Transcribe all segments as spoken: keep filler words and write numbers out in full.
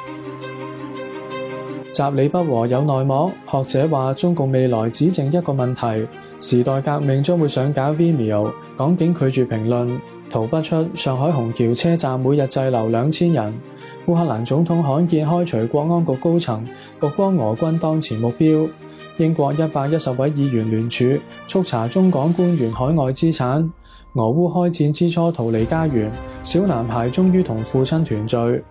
習李不和有內幕，學者話中共未來只剩一個問題，時代革命將會上架 Vimeo， 港警拒絕評論。逃不出上海虹橋車站每日滯留兩千人。烏克蘭總統罕見開除國安局高層，曝光俄軍當前目標。英國一百一十位議員聯署促查中港官員海外資產。俄烏開戰之初逃離家園，小男孩終於同父親團聚。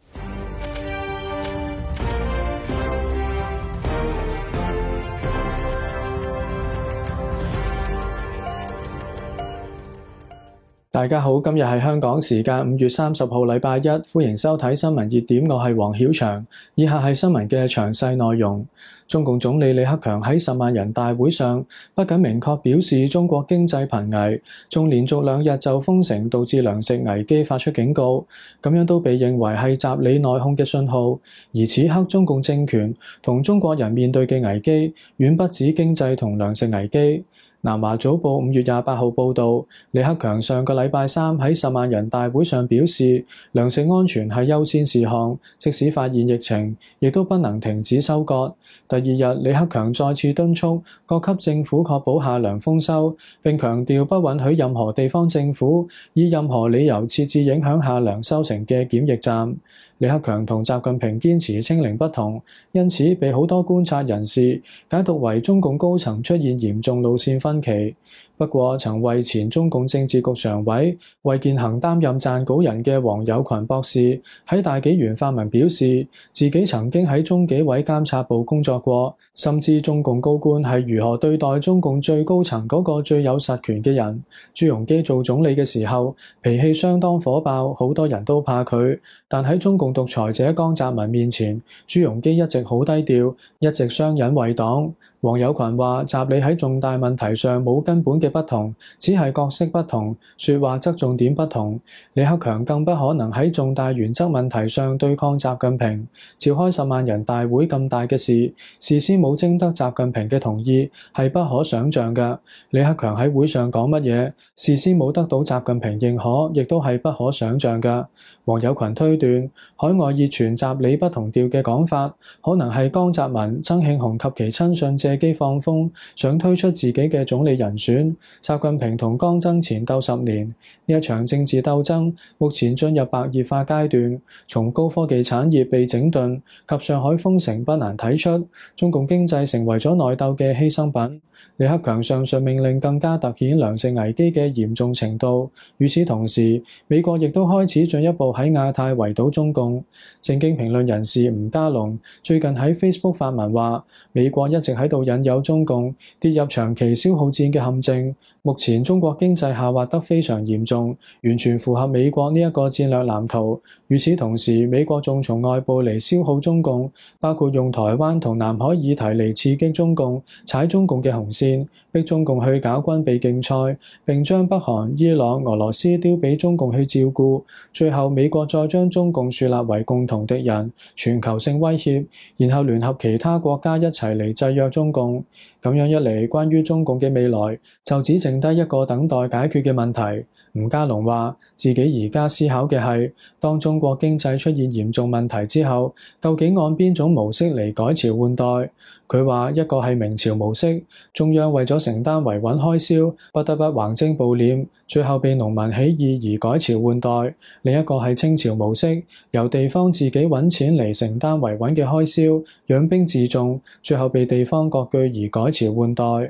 大家好，今日係香港時間五月三十號禮拜一，歡迎收睇新聞熱點，我係黃曉翔。以下係新聞嘅詳細內容。中共總理李克強喺十萬人大會上不僅明確表示中國經濟瀕危，仲連續兩日就封城導致糧食危機發出警告，咁樣都被認為係習李內訌嘅信號。而此刻中共政權同中國人面對嘅危機遠不止經濟同糧食危機。南華早報五月廿八號報導，李克強上個禮拜三喺十萬人大會上表示，糧食安全係優先事項，即使發現疫情，亦都不能停止收割。第二日，李克強再次敦促各級政府確保夏糧豐收，並強調不允許任何地方政府以任何理由設置影響夏糧收成嘅檢疫站。李克強同習近平堅持清零不同，因此被好多觀察人士解讀為中共高層出現嚴重路線分歧。不過，曾為前中共政治局常委衛健行擔任撰稿人嘅黃有群博士喺大紀元發文表示，自己曾經喺中紀委監察部工作過，深知中共高官係如何對待中共最高層嗰個最有實權嘅人。朱鎔基做總理嘅時候，脾氣相當火爆，好多人都怕佢。但喺中共獨裁者江澤民面前，朱鎔基一直好低調，一直相忍為黨。黃有群話，習李喺重大問題上冇根本嘅不同，只係角色不同，說話側重點不同。李克強更不可能喺重大原則問題上對抗習近平。召開十萬人大會咁大嘅事，事先冇徵得習近平嘅同意，係不可想像嘅。李克強喺會上講乜嘢，事先冇得到習近平認可，亦都係不可想像嘅。黃有群推斷，海外熱傳習李不同調嘅講法，可能係江澤民、曾慶紅及其親信借機放風，想推出自己嘅總理人選。習近平同江爭前鬥十年，呢一場政治鬥爭目前進入白熱化階段。從高科技產業被整頓及上海封城，不難睇出中共經濟成為咗內鬥嘅犧牲品。李克強上述命令更加突顯糧食危機嘅嚴重程度。與此同時，美國亦都開始進一步喺亞太圍堵中共。政經評論人士吳家龍最近喺 Facebook 發文話，美國一直喺度引誘中共跌入長期消耗戰嘅陷阱。目前中國經濟下滑得非常嚴重，完全符合美國呢一個戰略藍圖。與此同時，美國仲從外部嚟消耗中共，包括用台灣同南海議題嚟刺激中共，踩中共嘅紅線，逼中共去搞軍備競賽，並將北韓、伊朗、俄羅斯丟俾中共去照顧。最後，美國再將中共樹立為共同敵人、全球性威脅，然後聯合其他國家一齊嚟制約中共。咁樣一嚟，關於中共嘅未來就只剩低一個等待解決嘅問題。吳家龍話：自己而家思考嘅係，當中國經濟出現嚴重問題之後，究竟按邊種模式嚟改朝換代？佢話一個係明朝模式，中央為咗承擔維穩開銷，不得不橫徵暴斂，最後被農民起義而改朝換代；另一個係清朝模式，由地方自己揾錢嚟承擔維穩嘅開銷，養兵自重，最後被地方割據而改朝換代。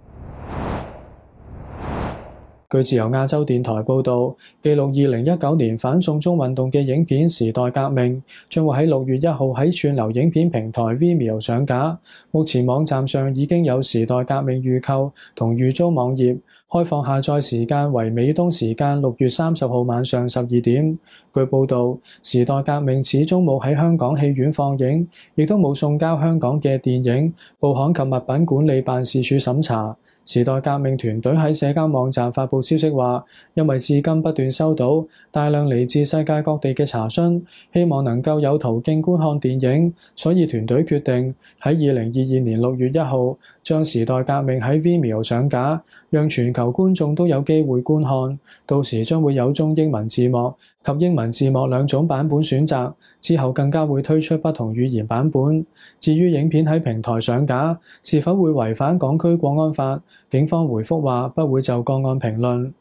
據自由亞洲電台報導，記錄二零一九年反送中運動嘅影片《時代革命》將會喺六月一號喺串流影片平台 Vimeo 上架。目前網站上已經有《時代革命》預購同預租網頁，開放下載時間為美東時間六月三十號晚上十二點。據報導，《時代革命》始終冇喺香港戲院放映，亦都冇送交香港嘅電影、報刊及物品管理辦事處審查。時代革命團隊喺社交網站發布消息話，因為至今不斷收到大量嚟自世界各地嘅查詢，希望能夠有途徑觀看電影，所以團隊決定喺二零二二年六月一號將時代革命喺 Vimeo 上架，讓全球觀眾都有機會觀看。到時將會有中英文字幕及英文字幕兩種版本選擇，之後更加會推出不同語言版本。至於影片喺平台上架，是否會違反港區國安法，警方回覆話不會就個案評論。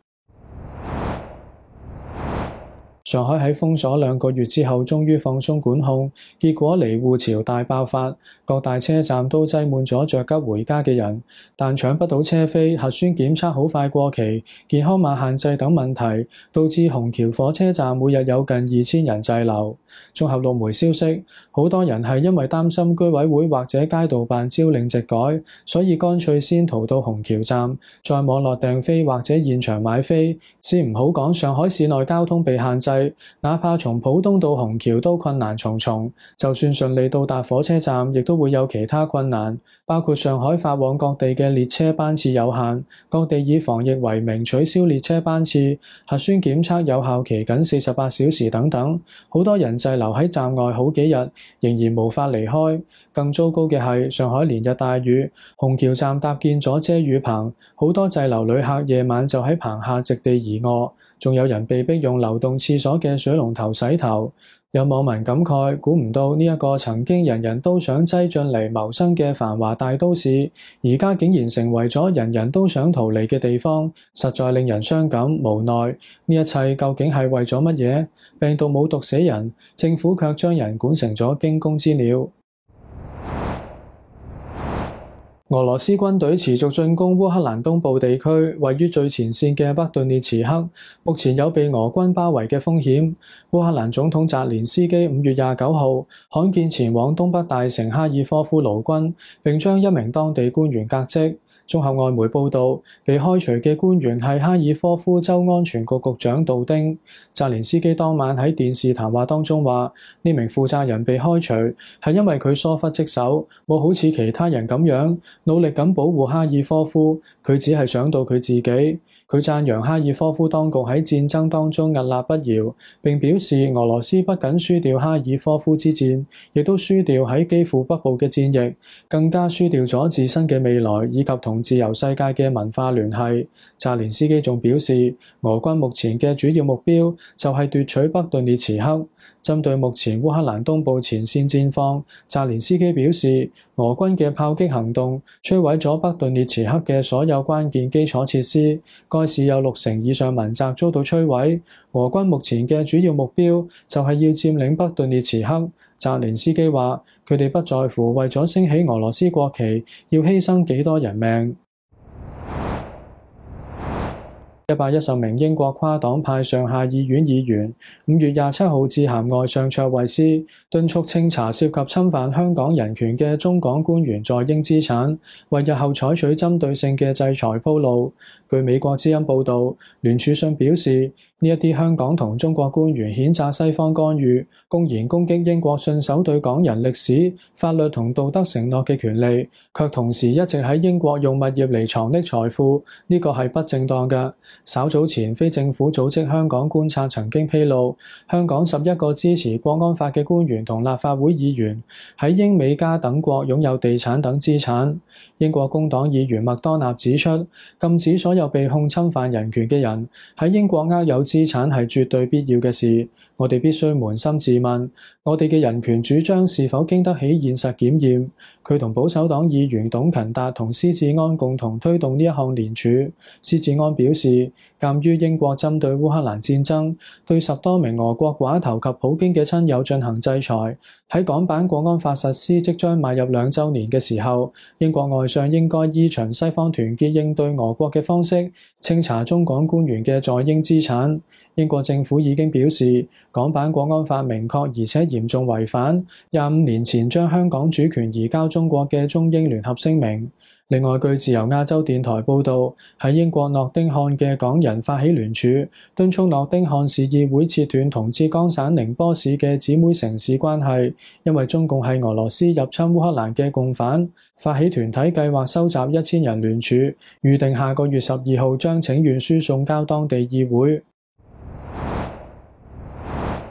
上海喺封鎖兩個月之後，終於放鬆管控，結果離滬潮大爆發，各大車站都擠滿咗着急回家嘅人，但搶不到車飛，核酸檢測好快過期，健康碼限制等問題，導致虹橋火車站每日有近二千人滯留。綜合陸媒消息，好多人係因為擔心居委會或者街道辦朝令夕改，所以乾脆先逃到虹橋站，再網絡訂飛或者現場買飛。先唔好講上海市內交通被限制，哪怕從浦東到虹橋都困難重重，就算順利到達火車站，亦都會有其他困難，包括上海發往各地嘅列車班次有限，各地以防疫為名取消列車班次，核酸檢測有效期僅四十八小時等等，好多人滯留喺站外好幾日，仍然無法離開。更糟糕嘅係，上海連日大雨，虹橋站搭建咗遮雨棚，好多滯留旅客夜晚就喺棚下席地而臥，仲有人被逼用流動廁所嘅水龍頭洗頭。有網民感慨，估唔到呢一個曾經人人都想擠進嚟謀生嘅繁華大都市，而家竟然成為咗人人都想逃離嘅地方，實在令人傷感無奈。呢一切究竟係為咗乜嘢？病毒冇毒死人，政府卻將人管成咗驚弓之鳥。俄羅斯軍隊持續進攻烏克蘭東部地區，位於最前線嘅北頓涅茨克，目前有被俄軍包圍嘅風險。烏克蘭總統澤連斯基五月廿九號罕見前往東北大城哈爾科夫勞軍，並將一名當地官員革職。綜合外媒報導，被開除嘅官員係哈爾科夫州安全局局長杜丁。澤連斯基當晚喺電視談話當中話，呢名負責人被開除係因為佢疏忽職守，冇好似其他人咁樣努力咁保護哈爾科夫，佢只係想到佢自己。佢讚揚哈爾科夫當局喺戰爭當中屹立不搖，並表示俄羅斯不僅輸掉哈爾科夫之戰，亦都輸掉喺基輔北部嘅戰役，更加輸掉咗自身嘅未來以及同自由世界嘅文化聯繫。澤連斯基仲表示，俄軍目前嘅主要目標就係奪取北頓涅茨克。針對目前烏克蘭東部前線戰況，澤連斯基表示，俄軍嘅炮擊行動摧毀咗北頓涅茨克嘅所有關鍵基礎設施，該市有六成以上民宅遭到摧毀。俄軍目前嘅主要目標就係要佔領北頓涅茨克。澤連斯基話，佢哋不在乎為咗升起俄羅斯國旗要犧牲幾多人命。一百一十名英國跨黨派上下議院議員五月廿七號致函外相卓慧思，敦促清查涉及侵犯香港人權嘅中港官員在英資產，為日後採取針對性嘅制裁鋪路。據美國之音報導，聯署信表示，呢一啲香港同中國官員譴責西方干預，公然攻擊英國信守對港人歷史、法律同道德承諾嘅權利，卻同時一直喺英國用物業嚟藏匿財富，呢個係不正當嘅。稍早前，非政府組織香港觀察曾經披露，香港十一個支持國安法嘅官員同立法會議員喺英美加等國擁有地產等資產。英國工黨議員麥多納指出，禁止所有被控侵犯人權嘅人喺英國握有資產係絕對必要嘅事。我哋必須捫心自問，我哋嘅人權主張是否經得起現實檢驗？佢同保守黨議員董勤達同施志安共同推動呢一項聯署。施志安表示，鑑於英國針對烏克蘭戰爭，對十多名俄國寡頭及普京嘅親友進行制裁，喺港版國安法實施即將邁入兩週年嘅時候，英國外相應該依循西方團結應對俄國嘅方式，清查中港官員嘅在英資產。英國政府已經表示，港版國安法明確而且嚴重違反廿五年前將香港主權移交中國嘅中英聯合聲明。另外，據自由亞洲電台報導，喺英國諾丁漢嘅港人發起聯署，敦促諾丁漢市議會切斷同浙江省寧波市嘅姊妹城市關係，因為中共係俄羅斯入侵烏克蘭嘅共犯。發起團體計劃收集一千人聯署，預定下個月十二號將請願書送交當地議會。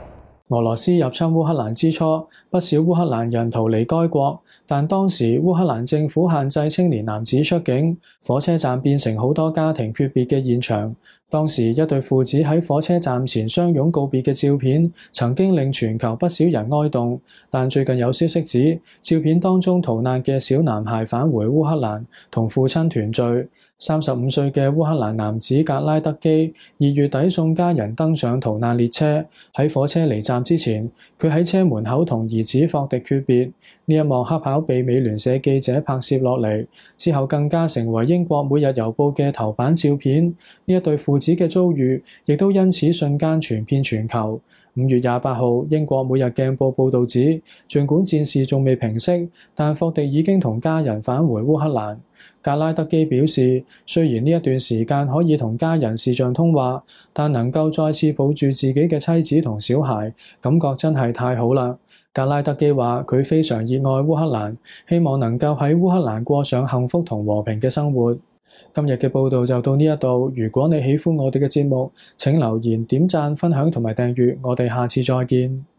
俄羅斯入侵烏克蘭之初，不少烏克蘭人逃離該國，但當時烏克蘭政府限制青年男子出境，火車站變成好多家庭訣別嘅現場。當時一對父子喺火車站前相擁告別嘅照片，曾經令全球不少人哀慟。但最近有消息指，照片當中逃難嘅小男孩返回烏克蘭，同父親團聚。三十五歲嘅烏克蘭男子格拉德基，二月底送家人登上逃難列車，喺火車離站之前，佢喺車門口同兒子霍迪訣別。呢一幕恰巧被美聯社記者拍攝落嚟，之後更加成為英國每日郵報嘅頭版照片。呢一對父子嘅遭遇，亦都因此瞬間傳遍全球。五月廿八號，英國每日鏡報報導指，儘管戰事仲未平息，但霍迪已經同家人返回烏克蘭。格拉德基表示，雖然呢一段時間可以同家人視像通話，但能夠再次抱住自己嘅妻子同小孩，感覺真係太好啦。格拉德基話：佢非常熱愛烏克蘭，希望能夠喺烏克蘭過上幸福同和平嘅生活。今日嘅報道就到呢一度。如果你喜歡我哋嘅節目，請留言、點讚、分享同埋訂閱。我哋下次再見。